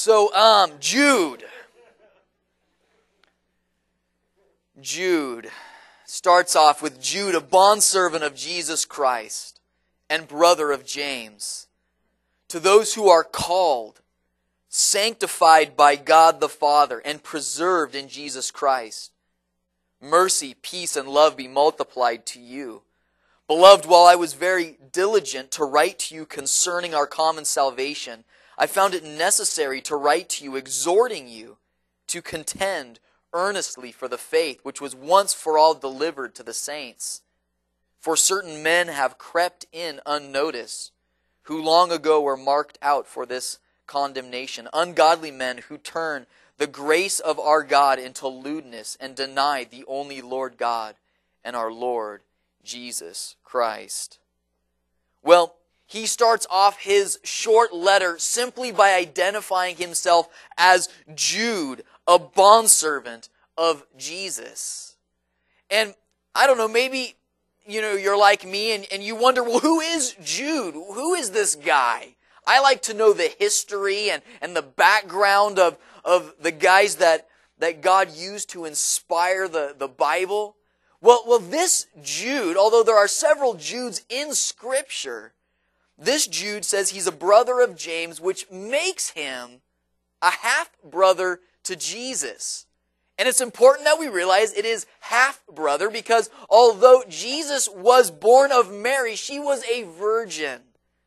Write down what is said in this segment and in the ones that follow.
Jude starts off with Jude, a bondservant of Jesus Christ and brother of James. To those who are called, sanctified by God the Father, and preserved in Jesus Christ, mercy, peace, and love be multiplied to you. Beloved, while I was very diligent to write to you concerning our common salvation, I found it necessary to write to you, exhorting you to contend earnestly for the faith which was once for all delivered to the saints. For certain men have crept in unnoticed, who long ago were marked out for this condemnation, ungodly men who turn the grace of our God into lewdness and deny the only Lord God and our Lord Jesus Christ. Well, he starts off his short letter simply by identifying himself as Jude, a bondservant of Jesus. And I don't know, maybe you're like me and you wonder, well, who is Jude? Who is this guy? I like to know the history and the background of the guys that God used to inspire the Bible. Well, this Jude, although there are several Judes in Scripture, this Jude says he's a brother of James, which makes him a half-brother to Jesus. And it's important that we realize it is half-brother because although Jesus was born of Mary, she was a virgin.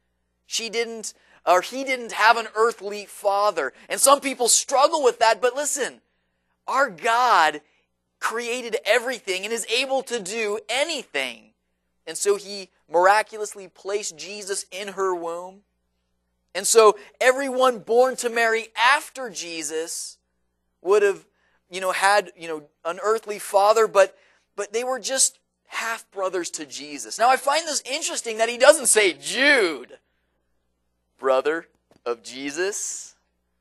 He didn't have an earthly father. And some people struggle with that, but listen, our God created everything and is able to do anything. And so he miraculously placed Jesus in her womb. And so everyone born to Mary after Jesus would have, had, an earthly father, but they were just half brothers to Jesus. Now I find this interesting that he doesn't say Jude, brother of Jesus.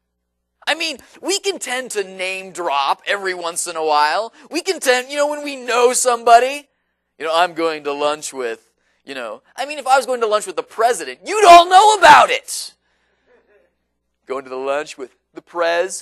I mean, we can tend to name drop every once in a while. We can tend, when we know somebody, I'm going to lunch with, if I was going to lunch with the president, you'd all know about it. Going to the lunch with the prez,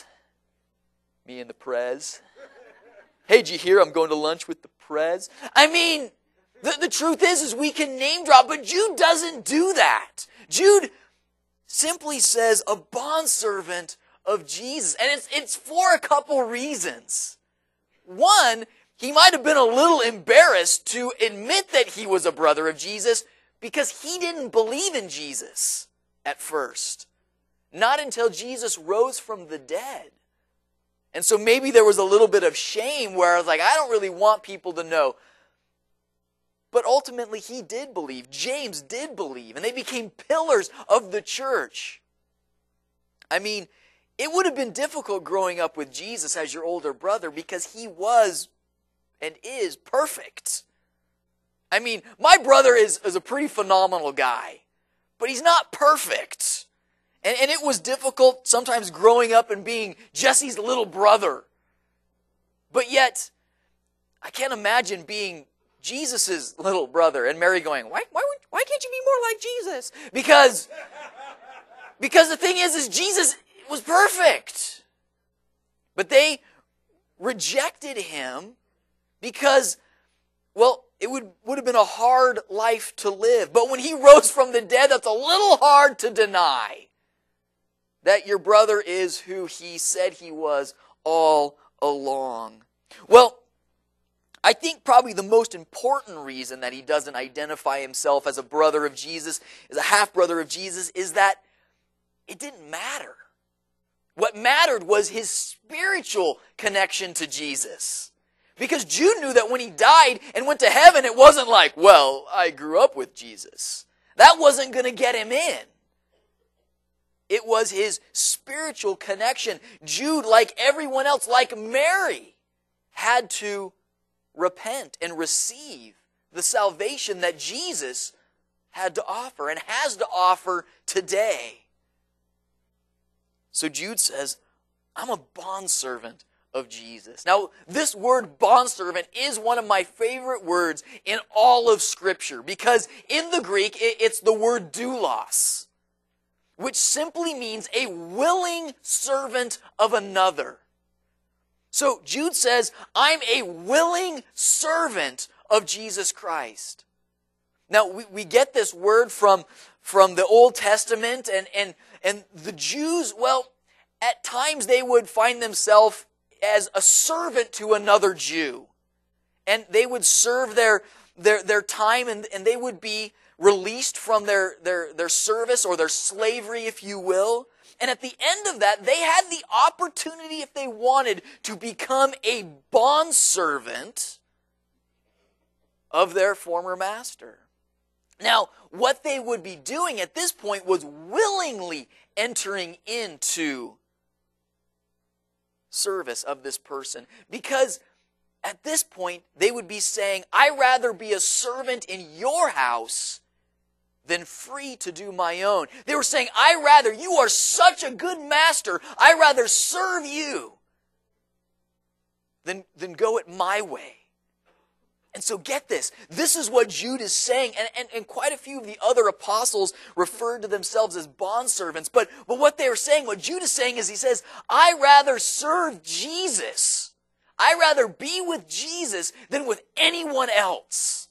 me and the prez. Hey, did you hear I'm going to lunch with the prez? I mean, the truth is we can name drop, but Jude doesn't do that. Jude simply says a bondservant of Jesus. And it's for a couple reasons. One, he might have been a little embarrassed to admit that he was a brother of Jesus because he didn't believe in Jesus at first. Not until Jesus rose from the dead. And so maybe there was a little bit of shame where I was like, I don't really want people to know. But ultimately he did believe. James did believe. And they became pillars of the church. I mean, it would have been difficult growing up with Jesus as your older brother because he was and is perfect. I mean, my brother is a pretty phenomenal guy, but he's not perfect. And it was difficult sometimes growing up and being Jesse's little brother. But yet, I can't imagine being Jesus' little brother and Mary going, why can't you be more like Jesus? Because the thing is Jesus was perfect. But they rejected him because, it would have been a hard life to live. But when he rose from the dead, that's a little hard to deny. That your brother is who he said he was all along. Well, I think probably the most important reason that he doesn't identify himself as a brother of Jesus, as a half-brother of Jesus, is that it didn't matter. What mattered was his spiritual connection to Jesus. Because Jude knew that when he died and went to heaven, it wasn't like, I grew up with Jesus. That wasn't going to get him in. It was his spiritual connection. Jude, like everyone else, like Mary, had to repent and receive the salvation that Jesus had to offer and has to offer today. So Jude says, I'm a bondservant of Jesus. Now, this word bondservant is one of my favorite words in all of Scripture because in the Greek, it's the word doulos. which simply means a willing servant of another. So Jude says, I'm a willing servant of Jesus Christ. Now, we get this word from the Old Testament, and the Jews, well, at times they would find themselves as a servant to another Jew. And they would serve their time, and they would be released from their service or their slavery, if you will. And at the end of that, they had the opportunity, if they wanted, to become a bondservant of their former master. Now, what they would be doing at this point was willingly entering into service of this person, because at this point, they would be saying, I'd rather be a servant in your house than free to do my own. They were saying, you are such a good master, I'd rather serve you than go it my way. And so get this is what Jude is saying, and quite a few of the other apostles referred to themselves as bondservants, but what they were saying, what Jude is saying is, he says, I'd rather serve Jesus. I'd rather be with Jesus than with anyone else.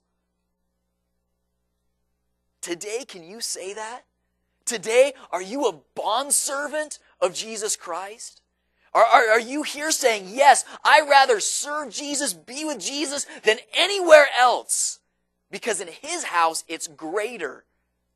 Today, can you say that? Today, are you a bondservant of Jesus Christ? Are you here saying, yes, I'd rather serve Jesus, be with Jesus, than anywhere else? Because in His house, it's greater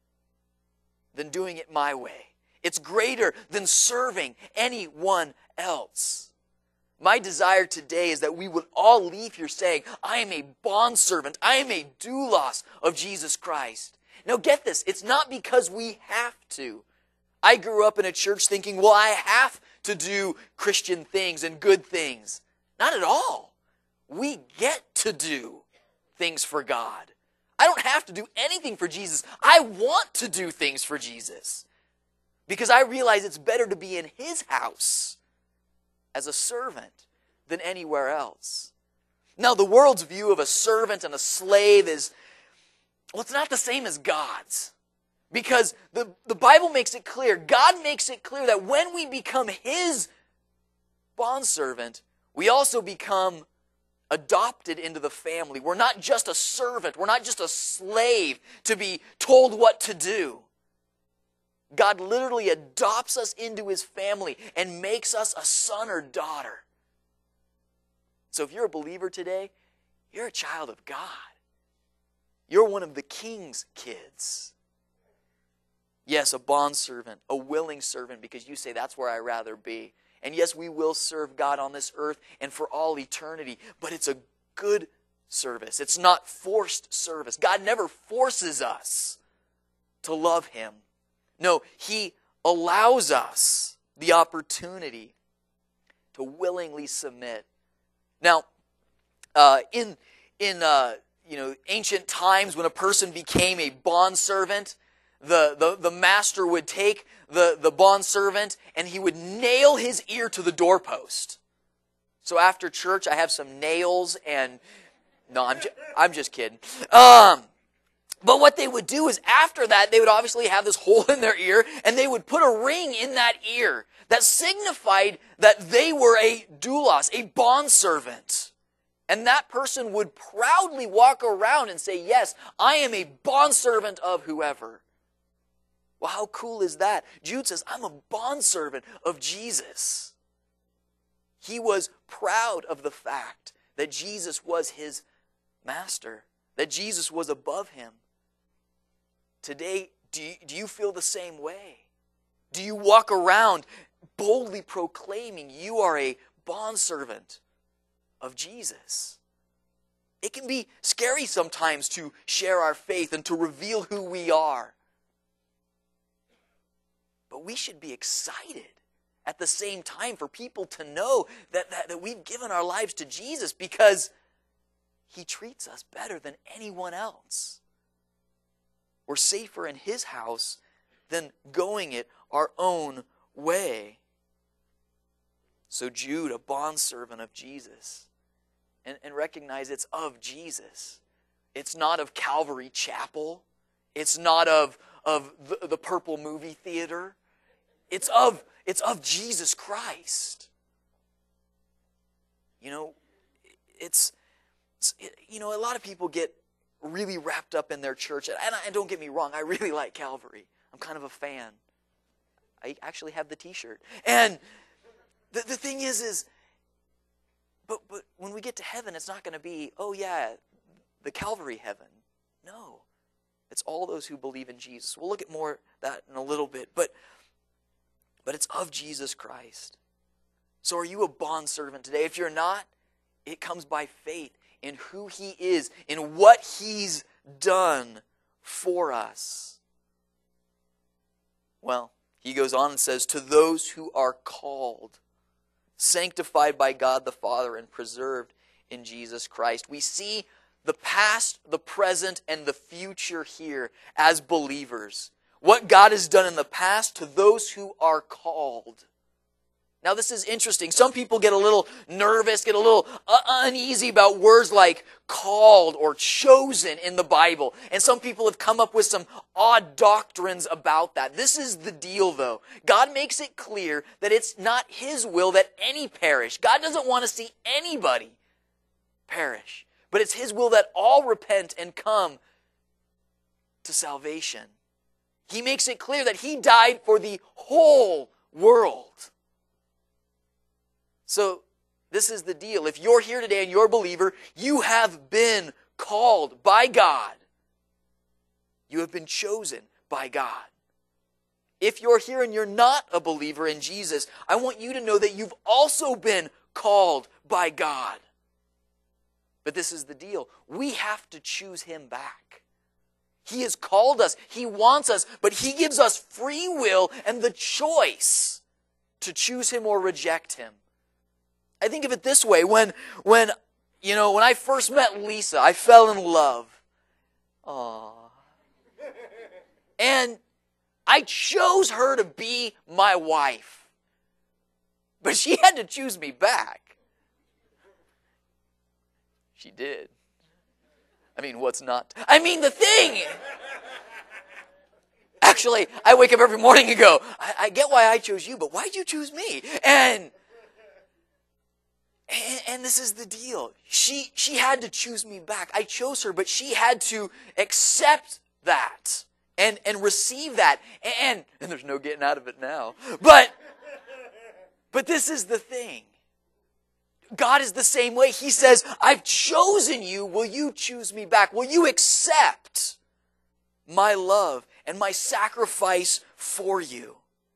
than doing it my way. It's greater than serving anyone else. My desire today is that we would all leave here saying, I am a bondservant, I am a doulos of Jesus Christ. Now get this, it's not because we have to. I grew up in a church thinking, well, I have to do Christian things and good things. Not at all. We get to do things for God. I don't have to do anything for Jesus. I want to do things for Jesus. Because I realize it's better to be in His house as a servant than anywhere else. Now, the world's view of a servant and a slave is, well, it's not the same as God's. Because the Bible makes it clear, God makes it clear that when we become His bondservant, we also become adopted into the family. We're not just a servant. We're not just a slave to be told what to do. God literally adopts us into His family and makes us a son or daughter. So if you're a believer today, you're a child of God. You're one of the King's kids. Yes, a bondservant, a willing servant, because you say, that's where I'd rather be. And yes, we will serve God on this earth and for all eternity, but it's a good service. It's not forced service. God never forces us to love Him. No, He allows us the opportunity to willingly submit. Now, in ancient times, when a person became a bondservant, the master would take the bondservant and he would nail his ear to the doorpost. So after church, I have some nails and no, I'm just kidding. But what they would do is after that, they would obviously have this hole in their ear, and they would put a ring in that ear that signified that they were a doulos, a bondservant. And that person would proudly walk around and say, yes, I am a bondservant of whoever. Well, how cool is that? Jude says, I'm a bondservant of Jesus. He was proud of the fact that Jesus was his master, that Jesus was above him. Today, do you feel the same way? Do you walk around boldly proclaiming you are a bondservant of Jesus? It can be scary sometimes to share our faith and to reveal who we are. But we should be excited at the same time for people to know that we've given our lives to Jesus because He treats us better than anyone else. We're safer in His house than going it our own way. So Jude, a bondservant of Jesus, and recognize it's of Jesus. It's not of Calvary Chapel. It's not of the Purple Movie Theater. It's of Jesus Christ. You know, a lot of people get really wrapped up in their church. And don't get me wrong, I really like Calvary. I'm kind of a fan. I actually have the t-shirt. And the thing is, but when we get to heaven, it's not going to be, oh yeah, the Calvary heaven. No. It's all those who believe in Jesus. We'll look at more of that in a little bit. But it's of Jesus Christ. So are you a bondservant today? If you're not, it comes by faith in who He is, in what He's done for us. Well, he goes on and says, to those who are called, sanctified by God the Father, and preserved in Jesus Christ. We see the past, the present, and the future here as believers. What God has done in the past to those who are called. Now this is interesting. Some people get a little nervous, get a little uneasy about words like called or chosen in the Bible. And some people have come up with some odd doctrines about that. This is the deal though. God makes it clear that it's not His will that any perish. God doesn't want to see anybody perish. But it's His will that all repent and come to salvation. He makes it clear that He died for the whole world. So, this is the deal. If you're here today and you're a believer, you have been called by God. You have been chosen by God. If you're here and you're not a believer in Jesus, I want you to know that you've also been called by God. But this is the deal. We have to choose Him back. He has called us. He wants us, but He gives us free will and the choice to choose Him or reject Him. I think of it this way. When I first met Lisa, I fell in love. Aww. And I chose her to be my wife. But she had to choose me back. She did. What's not? The thing! Actually, I wake up every morning and go, I get why I chose you, but why'd you choose me? And this is the deal. She had to choose me back. I chose her, but she had to accept that and receive that. And there's no getting out of it now. But this is the thing. God is the same way. He says, I've chosen you. Will you choose me back? Will you accept my love and my sacrifice for you?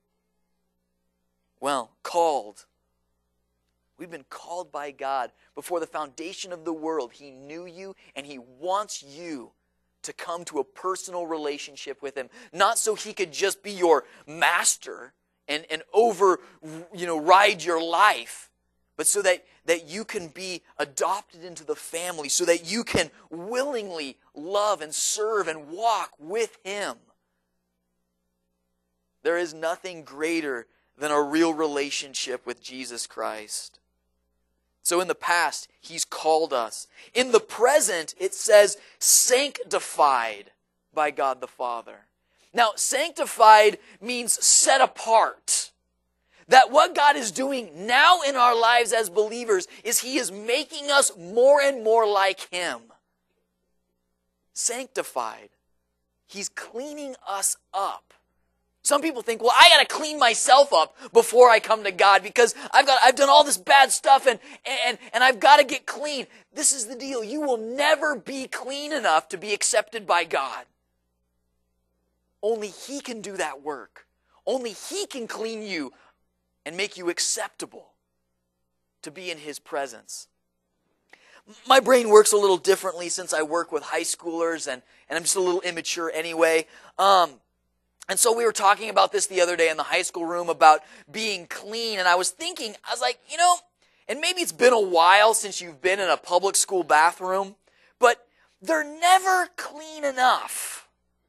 Well, called. We've been called by God before the foundation of the world. He knew you and He wants you to come to a personal relationship with Him. Not so He could just be your master and ride your life, but so that you can be adopted into the family, so that you can willingly love and serve and walk with Him. There is nothing greater than a real relationship with Jesus Christ. So in the past, He's called us. In the present, it says sanctified by God the Father. Now, sanctified means set apart. That what God is doing now in our lives as believers is He is making us more and more like Him. Sanctified. He's cleaning us up. Some people think, well, I got to clean myself up before I come to God because I've done all this bad stuff and I've got to get clean. This is the deal. You will never be clean enough to be accepted by God. Only He can do that work. Only He can clean you and make you acceptable to be in His presence. My brain works a little differently since I work with high schoolers and I'm just a little immature anyway. And so we were talking about this the other day in the high school room about being clean. And I was like, and maybe it's been a while since you've been in a public school bathroom, but they're never clean enough.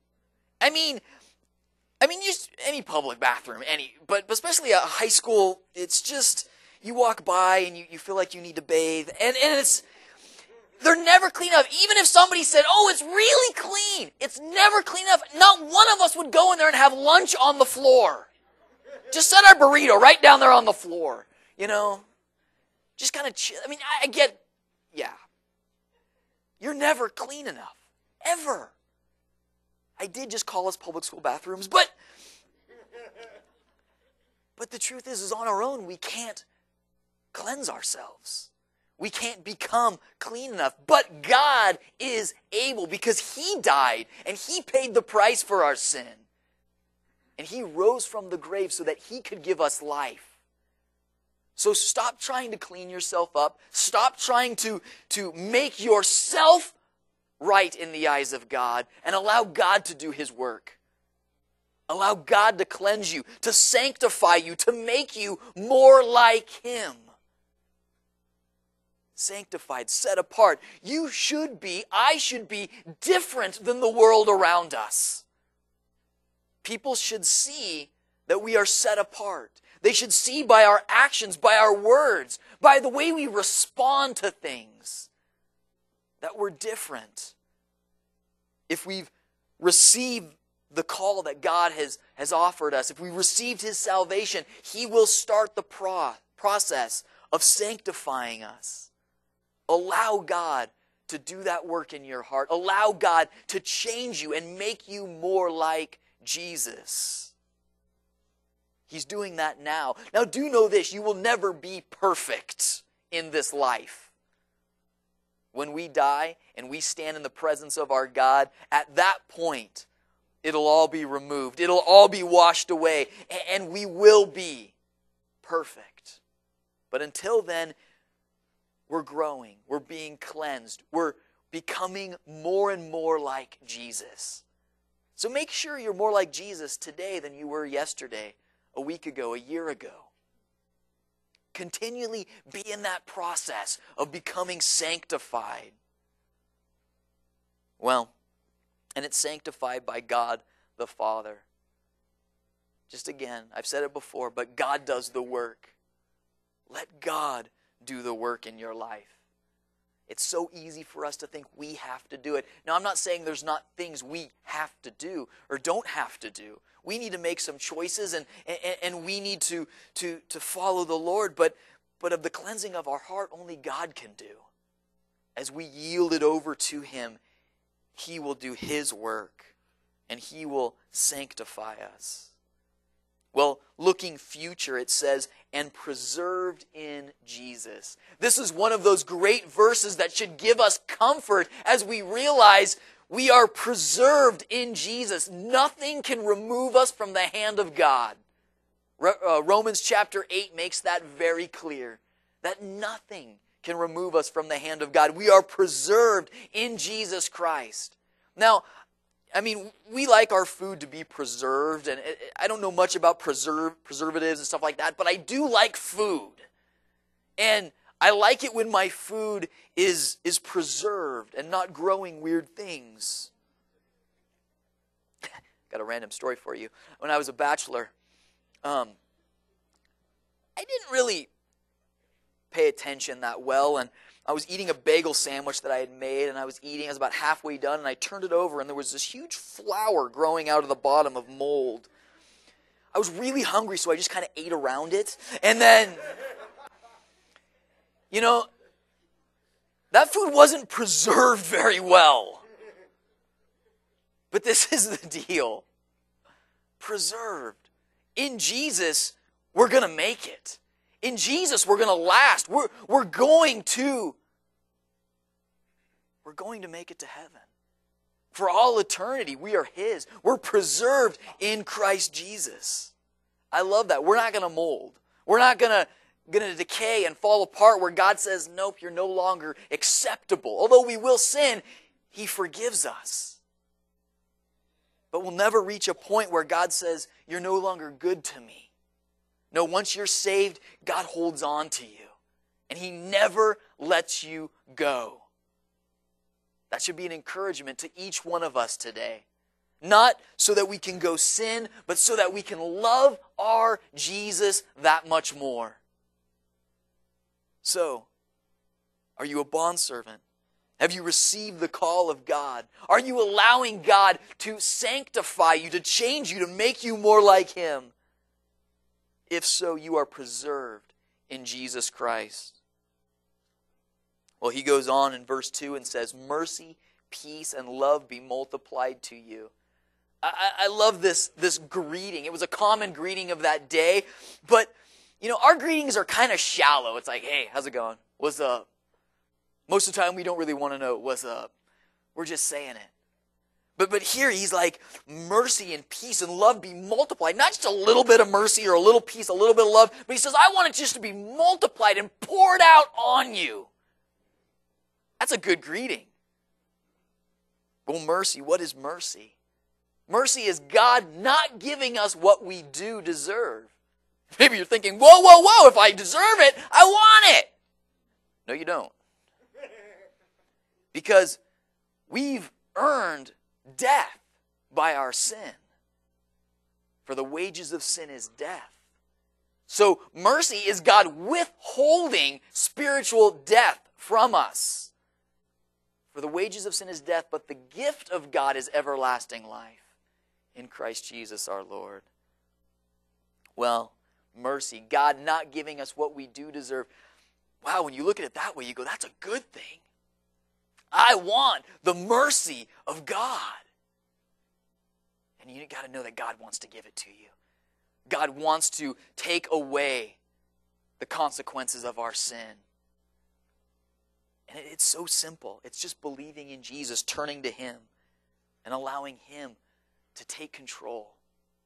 Just any public bathroom, but especially a high school, it's just, you walk by and you feel like you need to bathe. And they're never clean enough. Even if somebody said, oh, it's really clean, it's never clean enough. Not one of us would go in there and have lunch on the floor Just set our burrito right down there on the floor. Just kind of chill. I mean, I get, yeah. You're never clean enough. Ever. I did just call us public school bathrooms, but the truth is on our own, we can't cleanse ourselves. We can't become clean enough. But God is able, because He died and He paid the price for our sin. And He rose from the grave so that He could give us life. So stop trying to clean yourself up. Stop trying to make yourself right in the eyes of God, and allow God to do His work. Allow God to cleanse you, to sanctify you, to make you more like Him. Sanctified, set apart. I should be different than the world around us. People should see that we are set apart. They should see by our actions, by our words, by the way we respond to things, that we're different. If we've received the call that God has offered us, if we received His salvation, He will start the process of sanctifying us. Allow God to do that work in your heart. Allow God to change you and make you more like Jesus. He's doing that now. Now do know this, you will never be perfect in this life. When we die and we stand in the presence of our God, at that point, it'll all be removed. It'll all be washed away, and we will be perfect. But until then, we're growing. We're being cleansed. We're becoming more and more like Jesus. So make sure you're more like Jesus today than you were yesterday, a week ago, a year ago. Continually be in that process of becoming sanctified. Well, and it's sanctified by God the Father. Just again, I've said it before, but God does the work. Let God do the work in your life. It's so easy for us to think we have to do it. Now, I'm not saying there's not things we have to do or don't have to do. We need to make some choices, and we need to follow the Lord. But of the cleansing of our heart, only God can do. As we yield it over to Him, He will do His work, and He will sanctify us. Well, looking future, it says, and preserved in Jesus. This is one of those great verses that should give us comfort as we realize we are preserved in Jesus. Nothing can remove us from the hand of God. Romans chapter 8 makes that very clear, that nothing can remove us from the hand of God. We are preserved in Jesus Christ. Now, I mean, we like our food to be preserved, and I don't know much about preservatives and stuff like that, but I do like food. And I like it when my food is preserved and not growing weird things. Got a random story for you. When I was a bachelor, I didn't really pay attention that well, and I was eating a bagel sandwich that I had made, and I was about halfway done, and I turned it over, and there was this huge flower growing out of the bottom of mold. I was really hungry, so I just kind of ate around it, and then, that food wasn't preserved very well. But this is the deal. Preserved. In Jesus, we're going to make it. In Jesus, we're going to last. We're going to make it to heaven. For all eternity, we are His. We're preserved in Christ Jesus. I love that. We're not going to mold. We're not going to decay and fall apart where God says, nope, you're no longer acceptable. Although we will sin, He forgives us. But we'll never reach a point where God says, you're no longer good to me. No, once you're saved, God holds on to you. And He never lets you go. That should be an encouragement to each one of us today. Not so that we can go sin, but so that we can love our Jesus that much more. So, are you a bondservant? Have you received the call of God? Are you allowing God to sanctify you, to change you, to make you more like Him? If so, you are preserved in Jesus Christ. Well, he goes on in verse 2 and says, mercy, peace, and love be multiplied to you. I love this greeting. It was a common greeting of that day. But, our greetings are kind of shallow. It's like, hey, how's it going? What's up? Most of the time, we don't really want to know what's up. We're just saying it. But here he's like, mercy and peace and love be multiplied. Not just a little bit of mercy or a little peace, a little bit of love. But he says, I want it just to be multiplied and poured out on you. That's a good greeting. Well, mercy, what is mercy? Mercy is God not giving us what we do deserve. Maybe you're thinking, whoa, if I deserve it, I want it. No, you don't. Because we've earned death by our sin. For the wages of sin is death. So mercy is God withholding spiritual death from us. For the wages of sin is death, but the gift of God is everlasting life in Christ Jesus our Lord. Well, mercy, God not giving us what we do deserve. Wow, when you look at it that way, you go, that's a good thing. I want the mercy of God. And you got to know that God wants to give it to you. God wants to take away the consequences of our sin. And it's so simple. It's just believing in Jesus, turning to Him, and allowing Him to take control.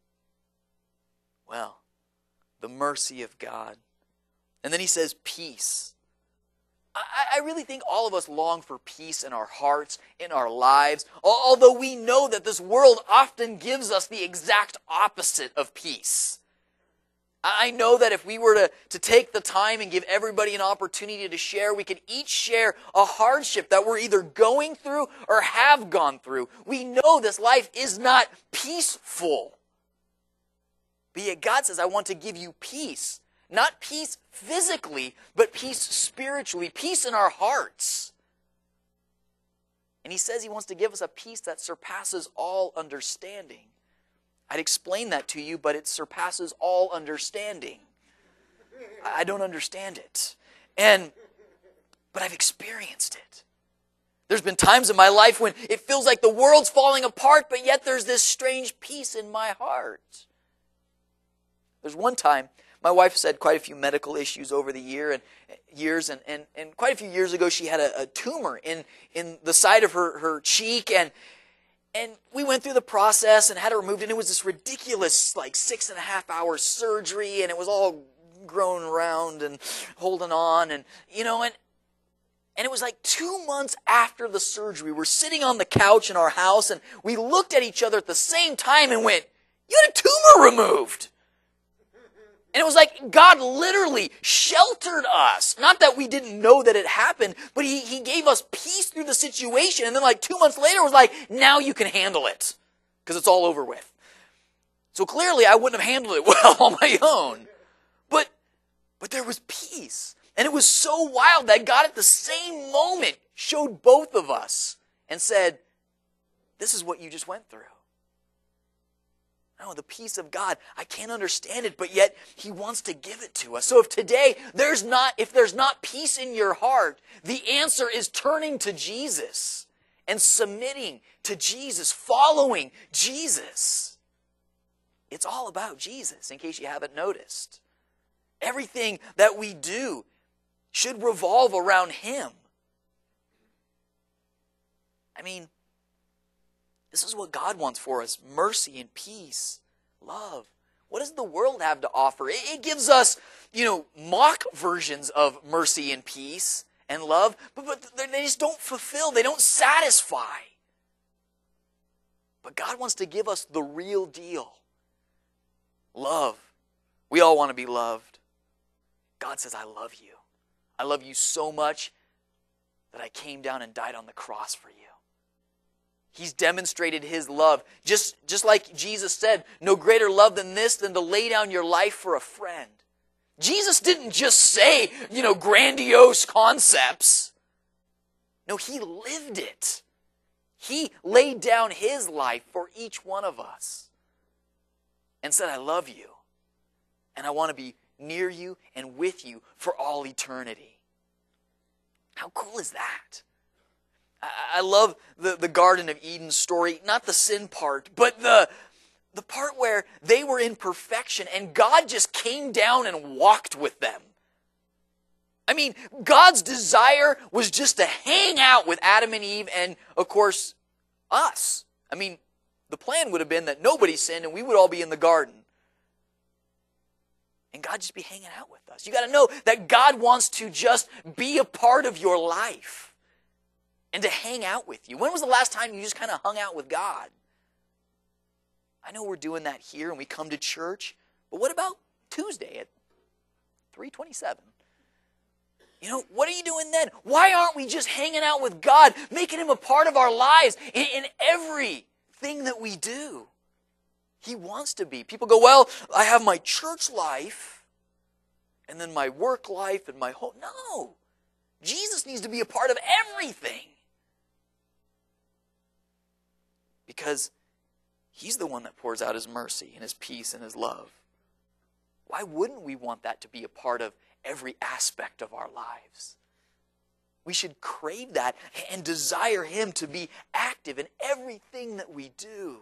Well, the mercy of God. And then he says peace. I really think all of us long for peace in our hearts, in our lives, although we know that this world often gives us the exact opposite of peace. I know that if we were to take the time and give everybody an opportunity to share, we could each share a hardship that we're either going through or have gone through. We know this life is not peaceful. But yet God says, I want to give you peace. Not peace physically, but peace spiritually, peace in our hearts. And he says he wants to give us a peace that surpasses all understanding. I'd explain that to you, but it surpasses all understanding. I don't understand it. But I've experienced it. There's been times in my life when it feels like the world's falling apart, but yet there's this strange peace in my heart. There's one time, my wife's had quite a few medical issues over the years, and quite a few years ago she had a tumor in the side of her cheek, and we went through the process and had it removed, and it was this ridiculous 6.5 hour surgery, and it was all grown around and holding on, and it was 2 months after the surgery. We're sitting on the couch in our house, and we looked at each other at the same time and went, "You had a tumor removed." And it was like God literally sheltered us. Not that we didn't know that it happened, but He gave us peace through the situation. And then 2 months later, it was like, now you can handle it. Because it's all over with. So clearly, I wouldn't have handled it well on my own. But there was peace. And it was so wild that God at the same moment showed both of us and said, this is what you just went through. No, the peace of God, I can't understand it, but yet He wants to give it to us. So if today if there's not peace in your heart, the answer is turning to Jesus and submitting to Jesus, following Jesus. It's all about Jesus, in case you haven't noticed. Everything that we do should revolve around Him. I mean, this is what God wants for us. Mercy and peace, love. What does the world have to offer? It gives us, mock versions of mercy and peace and love, but they just don't fulfill, they don't satisfy. But God wants to give us the real deal. Love. We all want to be loved. God says, I love you. I love you so much that I came down and died on the cross for you. He's demonstrated His love. Just like Jesus said, no greater love than this, than to lay down your life for a friend. Jesus didn't just say, grandiose concepts. No, He lived it. He laid down His life for each one of us and said, I love you. And I want to be near you and with you for all eternity. How cool is that? I love the Garden of Eden story, not the sin part, but the part where they were in perfection and God just came down and walked with them. I mean, God's desire was just to hang out with Adam and Eve and, of course, us. I mean, the plan would have been that nobody sinned and we would all be in the garden. And God just be hanging out with us. You got to know that God wants to just be a part of your life and to hang out with you. When was the last time you just kind of hung out with God? I know we're doing that here and we come to church, but what about Tuesday at 3:27? You know, what are you doing then? Why aren't we just hanging out with God, making Him a part of our lives in everything that we do? He wants to be. People go, well, I have my church life and then my work life and my home. No. Jesus needs to be a part of everything. Because He's the one that pours out His mercy and His peace and His love. Why wouldn't we want that to be a part of every aspect of our lives? We should crave that and desire Him to be active in everything that we do.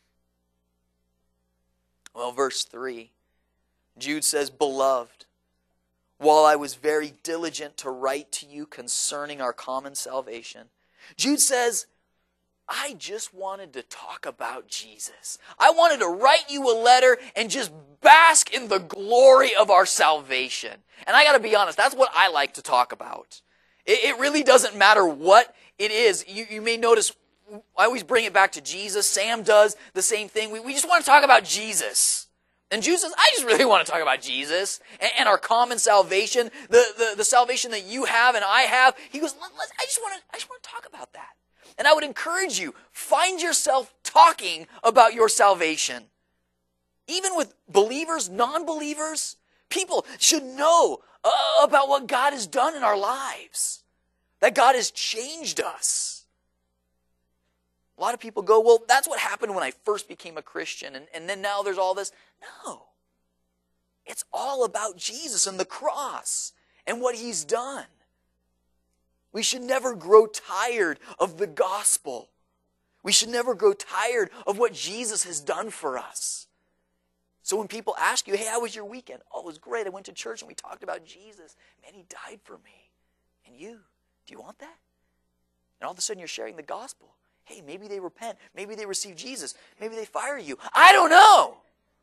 Well, verse 3, Jude says, Beloved, while I was very diligent to write to you concerning our common salvation, Jude says, I just wanted to talk about Jesus. I wanted to write you a letter and just bask in the glory of our salvation. And I got to be honest, that's what I like to talk about. It really doesn't matter what it is. You may notice I always bring it back to Jesus. Sam does the same thing. We just want to talk about Jesus. And Jude says, I just really want to talk about Jesus and our common salvation, the salvation that you have and I have. He goes, I just want to talk about that. And I would encourage you, find yourself talking about your salvation. Even with believers, non-believers, people should know about what God has done in our lives. That God has changed us. A lot of people go, well, that's what happened when I first became a Christian, and then now there's all this. No. It's all about Jesus and the cross and what He's done. We should never grow tired of the gospel. We should never grow tired of what Jesus has done for us. So when people ask you, hey, how was your weekend? Oh, it was great. I went to church and we talked about Jesus. Man, He died for me. And you, do you want that? And all of a sudden you're sharing the gospel. Hey, maybe they repent. Maybe they receive Jesus. Maybe they fire you. I don't know.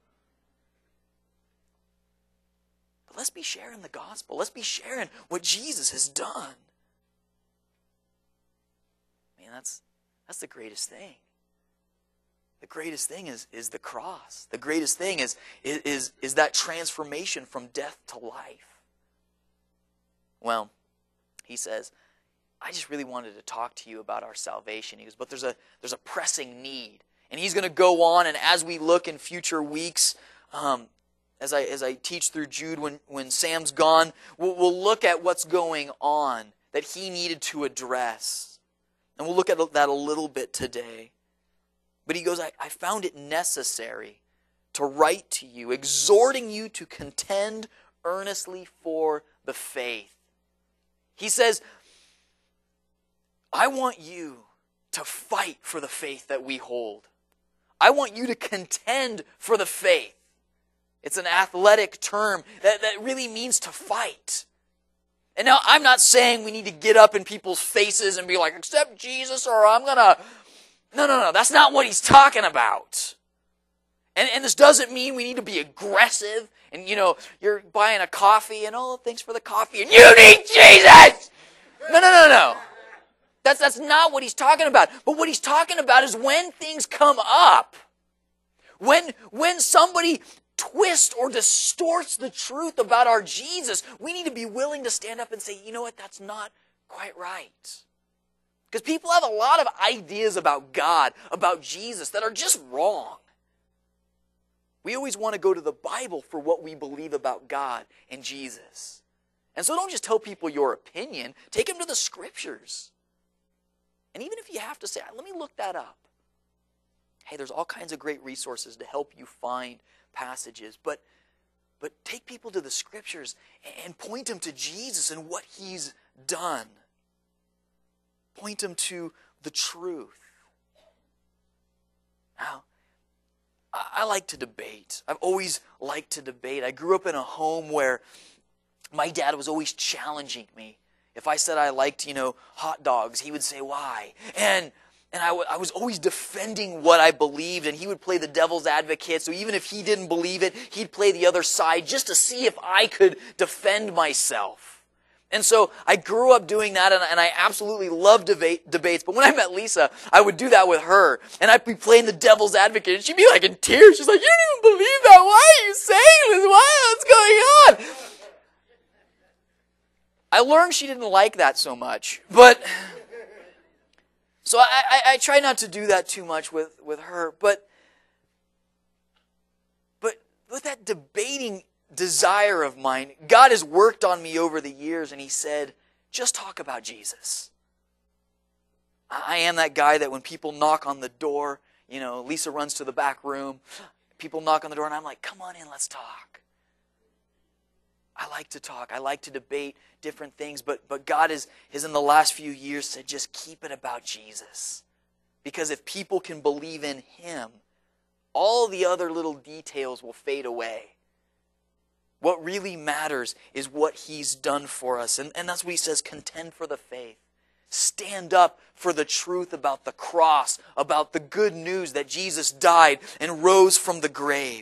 But let's be sharing the gospel. Let's be sharing what Jesus has done. Man, that's the greatest thing. The greatest thing is the cross. The greatest thing is that transformation from death to life. Well, he says, I just really wanted to talk to you about our salvation. He goes, but there's a pressing need. And he's going to go on, and as we look in future weeks, as I teach through Jude when Sam's gone, we'll look at what's going on that he needed to address. And we'll look at that a little bit today. But he goes, I found it necessary to write to you, exhorting you to contend earnestly for the faith. He says, I want you to fight for the faith that we hold. I want you to contend for the faith. It's an athletic term that really means to fight. And now, I'm not saying we need to get up in people's faces and be like, accept Jesus or I'm going to... No. That's not what he's talking about. And this doesn't mean we need to be aggressive. And, you're buying a coffee and, oh, thanks for the coffee. And you need Jesus! No. That's not what he's talking about. But what he's talking about is when things come up. When somebody twists or distorts the truth about our Jesus, we need to be willing to stand up and say, you know what, that's not quite right. Because people have a lot of ideas about God, about Jesus, that are just wrong. We always want to go to the Bible for what we believe about God and Jesus. And so don't just tell people your opinion. Take them to the Scriptures. And even if you have to say, let me look that up. Hey, there's all kinds of great resources to help you find passages. But But take people to the Scriptures and point them to Jesus and what He's done. Point them to the truth. Now, I like to debate. I've always liked to debate. I grew up in a home where my dad was always challenging me. If I said I liked, hot dogs, he would say, why? And I was always defending what I believed, and he would play the devil's advocate. So even if he didn't believe it, he'd play the other side just to see if I could defend myself. And so I grew up doing that, and I absolutely love debates. But when I met Lisa, I would do that with her, and I'd be playing the devil's advocate, and she'd be like in tears. She's like, "You didn't believe that? Why are you saying this? What's going on?" I learned she didn't like that so much, but so I try not to do that too much with her. But with that debating desire of mine, God has worked on me over the years, and He said, just talk about Jesus. I am that guy that when people knock on the door, Lisa runs to the back room, people knock on the door, and I'm like, come on in, let's talk. I like to talk. I like to debate different things, but God has in the last few years said, just keep it about Jesus. Because if people can believe in Him, all the other little details will fade away. What really matters is what He's done for us. And that's what He says, contend for the faith. Stand up for the truth about the cross, about the good news that Jesus died and rose from the grave.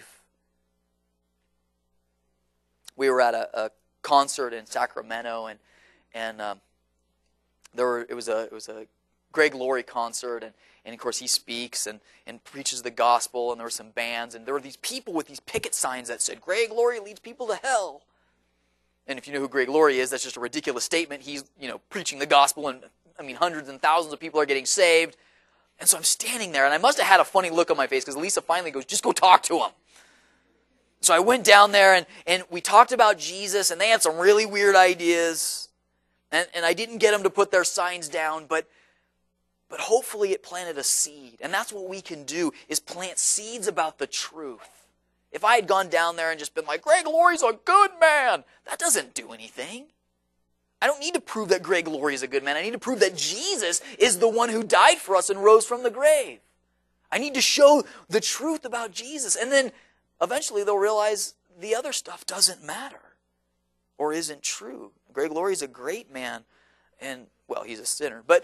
We were at a concert in Sacramento, and it was a Greg Laurie concert, and of course he speaks and preaches the gospel, and there were some bands, and there were these people with these picket signs that said, Greg Laurie leads people to hell. And if you know who Greg Laurie is, that's just a ridiculous statement. He's, preaching the gospel, and hundreds and thousands of people are getting saved. And so I'm standing there, and I must have had a funny look on my face, because Lisa finally goes, just go talk to him. So I went down there, and we talked about Jesus, and they had some really weird ideas. And I didn't get them to put their signs down, but hopefully it planted a seed. And that's what we can do, is plant seeds about the truth. If I had gone down there and just been like, Greg Laurie's a good man, that doesn't do anything. I don't need to prove that Greg Laurie is a good man. I need to prove that Jesus is the one who died for us and rose from the grave. I need to show the truth about Jesus. And then eventually they'll realize the other stuff doesn't matter or isn't true. Greg Laurie's a great man, and, well, he's a sinner. But,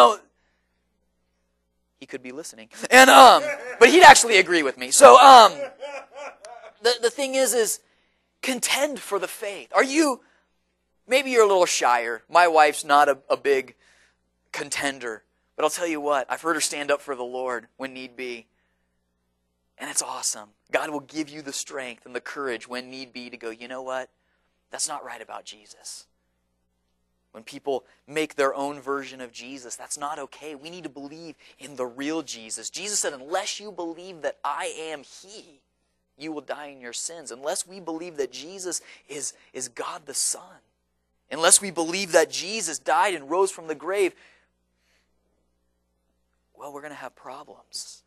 he could be listening. And but he'd actually agree with me. So the thing is contend for the faith. Maybe you're a little shyer. My wife's not a big contender. But I'll tell you what, I've heard her stand up for the Lord when need be. And it's awesome. God will give you the strength and the courage when need be to go, you know what? That's not right about Jesus. When people make their own version of Jesus, that's not okay. We need to believe in the real Jesus. Jesus said, unless you believe that I am He, you will die in your sins. Unless we believe that Jesus is God the Son, unless we believe that Jesus died and rose from the grave, well, we're going to have problems.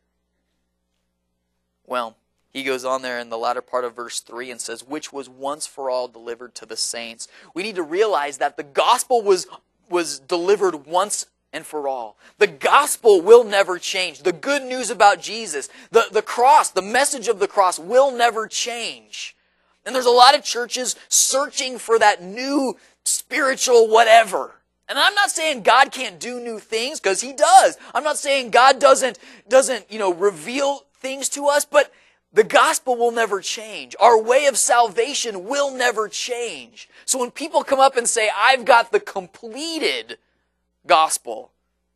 Well, he goes on there in the latter part of verse 3 and says, which was once for all delivered to the saints. We need to realize that the gospel was delivered once and for all. The gospel will never change. The good news about Jesus, the cross, the message of the cross will never change. And there's a lot of churches searching for that new spiritual whatever. And I'm not saying God can't do new things, because He does. I'm not saying God doesn't reveal things to us, but the gospel will never change. Our way of salvation will never change. So when people come up and say, I've got the completed gospel,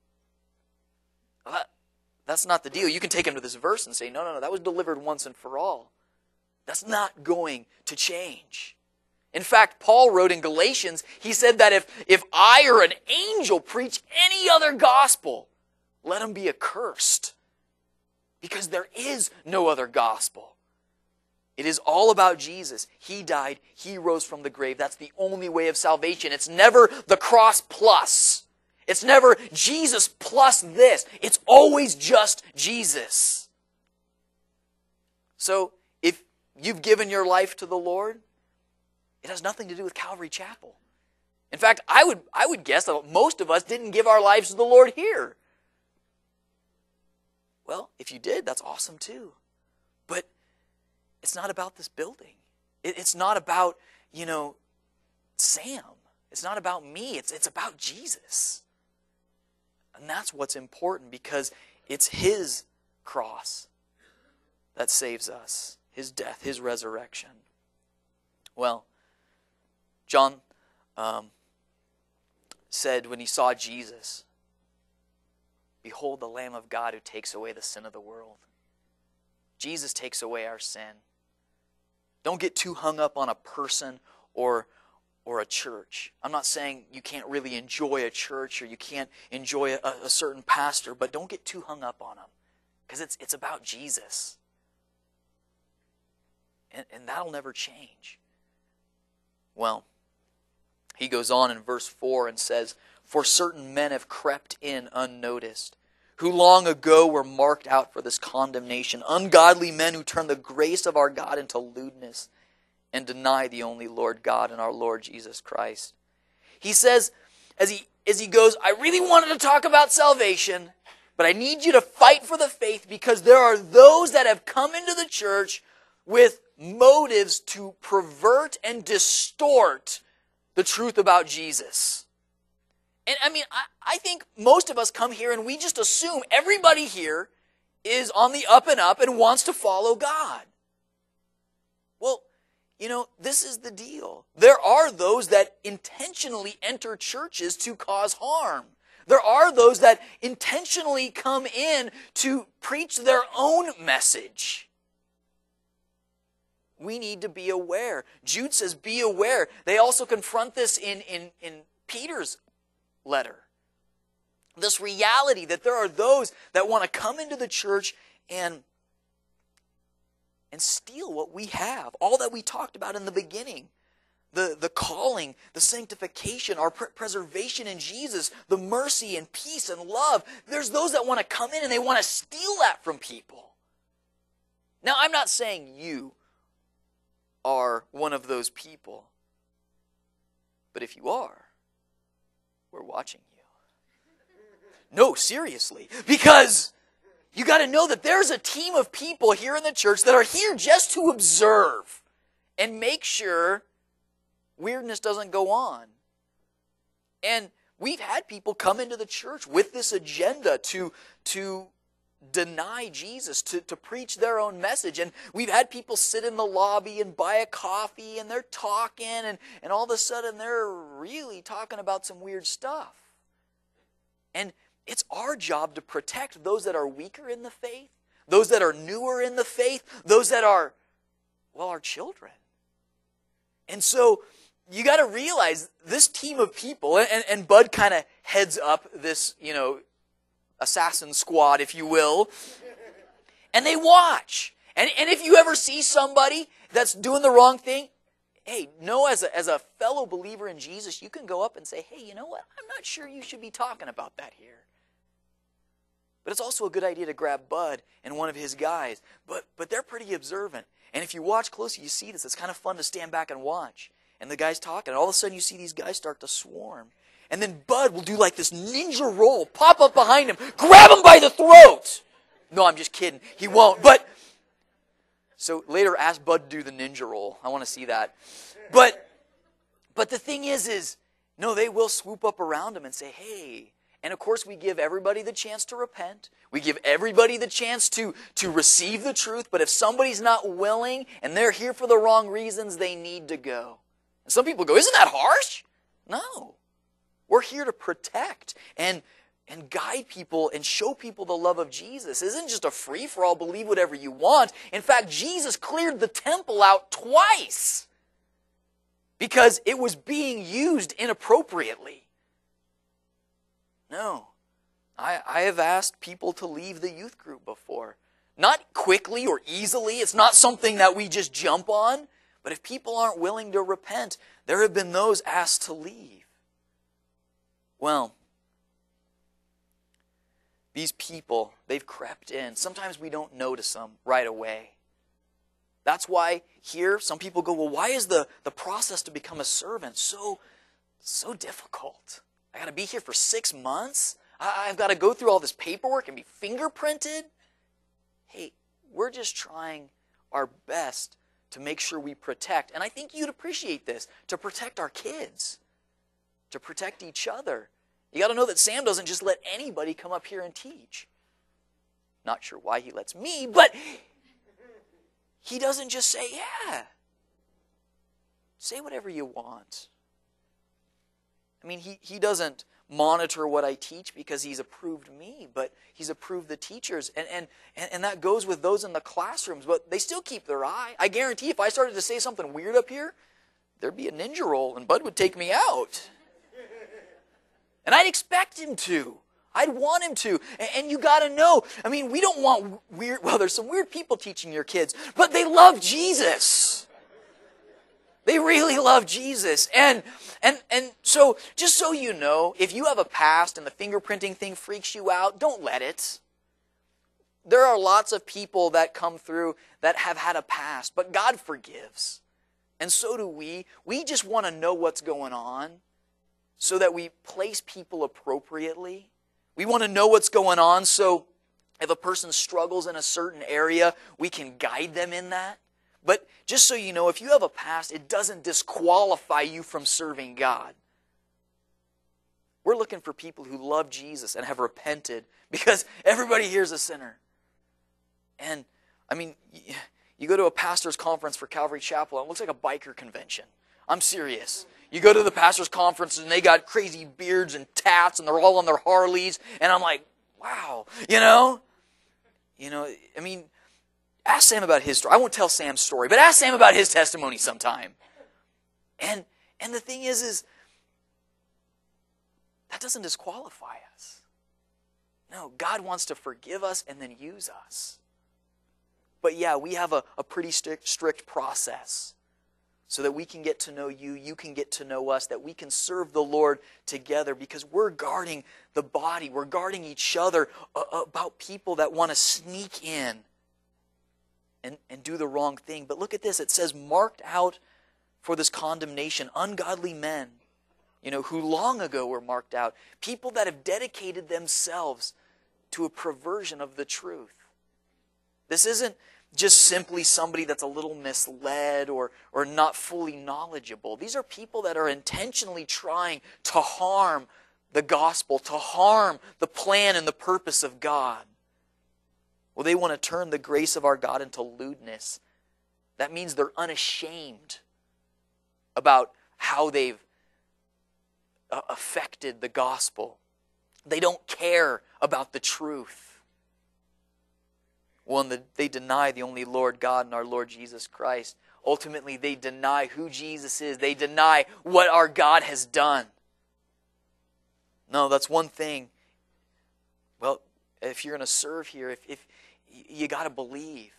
that's not the deal. You can take them to this verse and say, no, that was delivered once and for all. That's not going to change. In fact, Paul wrote in Galatians, he said that if I or an angel preach any other gospel, let him be accursed. Because there is no other gospel. It is all about Jesus. He died. He rose from the grave. That's the only way of salvation. It's never the cross plus. It's never Jesus plus this. It's always just Jesus. So if you've given your life to the Lord, it has nothing to do with Calvary Chapel. In fact, I would guess that most of us didn't give our lives to the Lord here. Well, if you did, that's awesome too. But it's not about this building. It's not about, Sam. It's not about me. It's about Jesus. And that's what's important, because it's His cross that saves us. His death, His resurrection. Well, John said when he saw Jesus, "Behold the Lamb of God who takes away the sin of the world." Jesus takes away our sin. Don't get too hung up on a person or a church. I'm not saying you can't really enjoy a church or you can't enjoy a certain pastor, but don't get too hung up on them, because it's about Jesus. And that'll never change. Well, he goes on in verse 4 and says, "For certain men have crept in unnoticed, who long ago were marked out for this condemnation, ungodly men who turn the grace of our God into lewdness and deny the only Lord God and our Lord Jesus Christ." He says, as he goes, "I really wanted to talk about salvation, but I need you to fight for the faith, because there are those that have come into the church with motives to pervert and distort the truth about Jesus." And I think most of us come here and we just assume everybody here is on the up and up and wants to follow God. Well, this is the deal. There are those that intentionally enter churches to cause harm. There are those that intentionally come in to preach their own message. We need to be aware. Jude says, be aware. They also confront this in Peter's letter. This reality that there are those that want to come into the church and steal what we have. All that we talked about in the beginning. The calling, the sanctification, our preservation in Jesus, the mercy and peace and love. There's those that want to come in and they want to steal that from people. Now, I'm not saying you are one of those people. But if you are, we're watching you. No, seriously. Because you got to know that there's a team of people here in the church that are here just to observe and make sure weirdness doesn't go on. And we've had people come into the church with this agenda to deny Jesus, to preach their own message. And we've had people sit in the lobby and buy a coffee and they're talking and all of a sudden they're really talking about some weird stuff. And it's our job to protect those that are weaker in the faith, those that are newer in the faith, those that are, our children. And so you got to realize this team of people, and Bud kind of heads up this, assassin squad, if you will, and they watch. And if you ever see somebody that's doing the wrong thing, hey, as a fellow believer in Jesus, you can go up and say, hey, you know what? I'm not sure you should be talking about that here. But it's also a good idea to grab Bud and one of his guys. But they're pretty observant. And if you watch closely, you see this. It's kind of fun to stand back and watch. And the guy's talking, and all of a sudden you see these guys start to swarm. And then Bud will do like this ninja roll, pop up behind him, grab him by the throat. No, I'm just kidding. He won't. But so later ask Bud to do the ninja roll. I want to see that. But the thing is, no, they will swoop up around him and say, hey. And of course we give everybody the chance to repent. We give everybody the chance to receive the truth. But if somebody's not willing and they're here for the wrong reasons, they need to go. And some people go, isn't that harsh? No. We're here to protect and guide people and show people the love of Jesus. It isn't just a free-for-all, believe whatever you want. In fact, Jesus cleared the temple out twice because it was being used inappropriately. No. I have asked people to leave the youth group before. Not quickly or easily. It's not something that we just jump on. But if people aren't willing to repent, there have been those asked to leave. Well, these people, they've crept in. Sometimes we don't notice them right away. That's why here some people go, well, why is the process to become a servant so difficult? I got to be here for 6 months? I've got to go through all this paperwork and be fingerprinted? Hey, we're just trying our best to make sure we protect, and I think you'd appreciate this, to protect our kids, to protect each other. You got to know that Sam doesn't just let anybody come up here and teach. Not sure why he lets me, but he doesn't just say, yeah, say whatever you want. I mean, he doesn't monitor what I teach because he's approved me, but he's approved the teachers. And that goes with those in the classrooms, but they still keep their eye. I guarantee if I started to say something weird up here, there'd be a ninja roll and Bud would take me out. And I'd expect him to. I'd want him to. And you got to know, I mean, we don't want weird, well, there's some weird people teaching your kids, but they love Jesus. They really love Jesus. And so, just so you know, if you have a past and the fingerprinting thing freaks you out, don't let it. There are lots of people that come through that have had a past, but God forgives. And so do we. We just want to know what's going on so that we place people appropriately. We want to know what's going on so if a person struggles in a certain area, we can guide them in that. But just so you know, if you have a past, it doesn't disqualify you from serving God. We're looking for people who love Jesus and have repented because everybody here is a sinner. And, I mean, you go to a pastor's conference for Calvary Chapel, and it looks like a biker convention. I'm serious. You go to the pastor's conference, and they got crazy beards and tats, and they're all on their Harleys, and I'm like, wow, you know, I mean, ask Sam about his story. I won't tell Sam's story, but ask Sam about his testimony sometime. And the thing is that doesn't disqualify us. No, God wants to forgive us and then use us. But yeah, we have a pretty strict process so that we can get to know you, you can get to know us, that we can serve the Lord together because we're guarding the body, we're guarding each other about people that want to sneak in and do the wrong thing. But look at this. It says, marked out for this condemnation, ungodly men, who long ago were marked out. People that have dedicated themselves to a perversion of the truth. This isn't just simply somebody that's a little misled or not fully knowledgeable. These are people that are intentionally trying to harm the gospel, to harm the plan and the purpose of God. Well, they want to turn the grace of our God into lewdness. That means they're unashamed about how they've affected the gospel. They don't care about the truth. Well, they deny the only Lord God and our Lord Jesus Christ. Ultimately, they deny who Jesus is. They deny what our God has done. No, that's one thing. Well, if you're going to serve here, if you got to believe.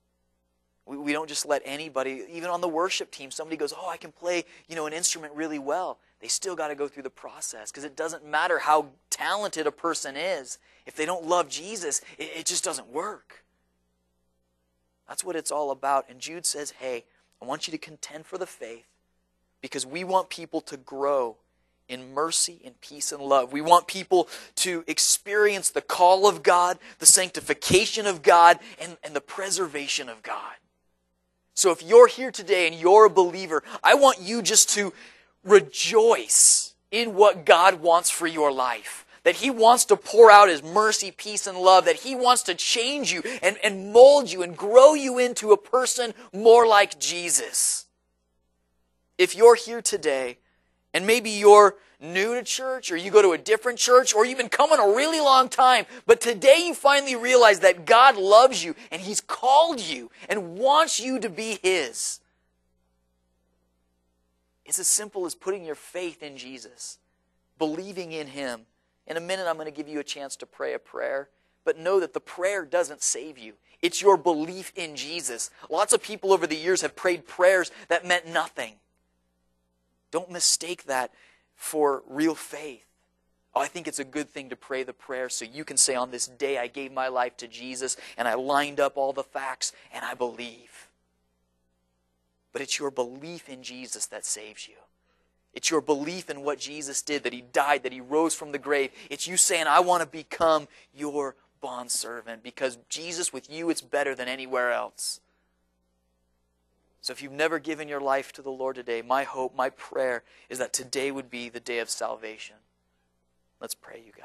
We don't just let anybody, even on the worship team, somebody goes, oh, I can play, an instrument really well. They still got to go through the process because it doesn't matter how talented a person is. If they don't love Jesus, it just doesn't work. That's what it's all about. And Jude says, hey, I want you to contend for the faith because we want people to grow in mercy and peace and love. We want people to experience the call of God, the sanctification of God, and the preservation of God. So if you're here today and you're a believer, I want you just to rejoice in what God wants for your life. That He wants to pour out His mercy, peace, and love. That He wants to change you and mold you and grow you into a person more like Jesus. If you're here today, and maybe you're new to church, or you go to a different church, or you've been coming a really long time, but today you finally realize that God loves you, and He's called you, and wants you to be His. It's as simple as putting your faith in Jesus, believing in Him. In a minute, I'm going to give you a chance to pray a prayer, but know that the prayer doesn't save you. It's your belief in Jesus. Lots of people over the years have prayed prayers that meant nothing. Don't mistake that for real faith. Oh, I think it's a good thing to pray the prayer so you can say, on this day I gave my life to Jesus and I lined up all the facts and I believe. but it's your belief in Jesus that saves you. It's your belief in what Jesus did, that He died, that He rose from the grave. It's you saying, I want to become your bondservant, because Jesus, with you, it's better than anywhere else. So if you've never given your life to the Lord today, my hope, my prayer is that today would be the day of salvation. Let's pray, you guys.